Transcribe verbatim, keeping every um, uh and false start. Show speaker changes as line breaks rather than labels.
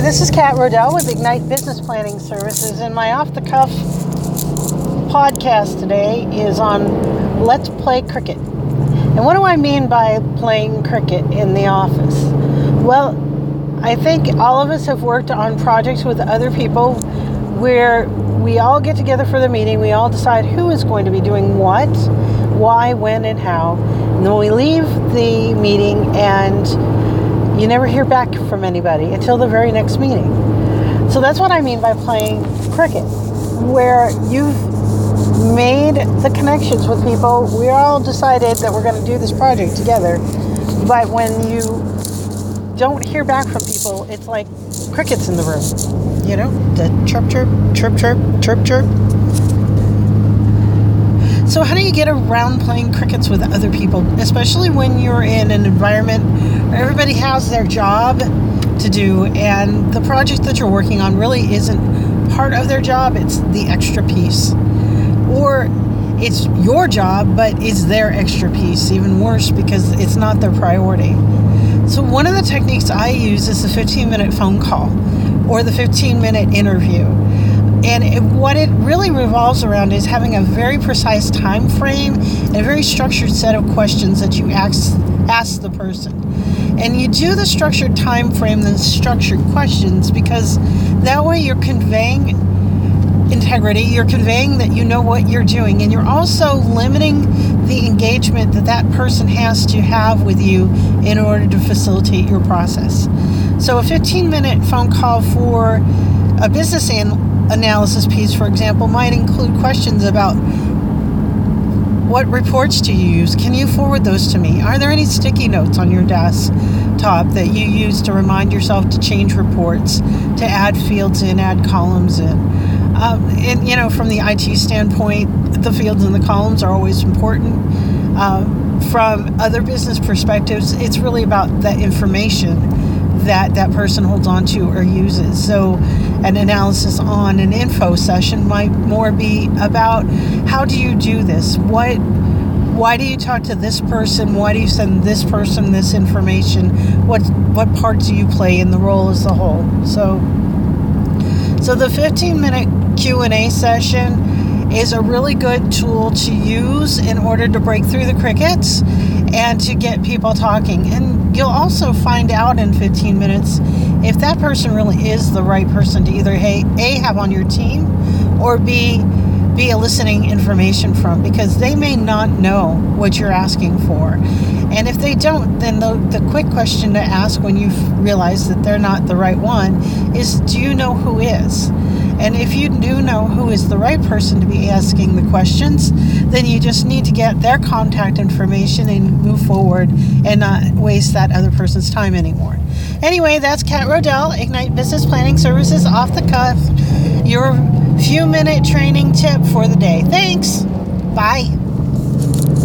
This is Kat Rodell with Ignite Business Planning Services, and my off-the-cuff podcast today is on Let's Play Cricket. And what do I mean by playing cricket in the office? Well, I think all of us have worked on projects with other people where we all get together for the meeting, we all decide who is going to be doing what, why, when, and how. And then we leave the meeting and you never hear back from anybody until the very next meeting. So that's what I mean by playing cricket, where you've made the connections with people. We all decided that we're going to do this project together, but when you don't hear back from people, it's like crickets in the room. You know, the chirp, chirp, chirp, chirp, chirp, chirp. So how do you get around playing crickets with other people, especially when you're in an environment where everybody has their job to do and the project that you're working on really isn't part of their job, it's the extra piece. Or it's your job, but it's their extra piece, even worse because it's not their priority. So one of the techniques I use is the fifteen-minute phone call or the fifteen-minute interview. And it, what it really revolves around is having a very precise time frame and a very structured set of questions that you ask, ask the person. And you do the structured time frame, the structured questions, because that way you're conveying integrity, you're conveying that you know what you're doing, and you're also limiting the engagement that that person has to have with you in order to facilitate your process. So a fifteen-minute phone call for a business analyst analysis piece, for example, might include questions about what reports do you use? Can you forward those to me? Are there any sticky notes on your desktop that you use to remind yourself to change reports, to add fields in, add columns in? Um, and, you know, from the I T standpoint, the fields and the columns are always important. Um, from other business perspectives, it's really about the information that that person holds on to or uses. So an analysis on an info session might more be about how do you do this? What, why do you talk to this person? Why do you send this person this information? What what part do you play in the role as a whole? So, so the fifteen-minute Q and A session is a really good tool to use in order to break through the crickets and to get people talking. And you'll also find out in fifteen minutes if that person really is the right person to either A, have on your team or B, be eliciting information from, because they may not know what you're asking for. And if they don't, then the, the quick question to ask when you realize that they're not the right one is, do you know who is? And if you do know who is the right person to be asking the questions, then you just need to get their contact information and move forward and not waste that other person's time anymore. Anyway, that's Kat Rodell, Ignite Business Planning Services, off the cuff. Your few minute training tip for the day. Thanks. Bye.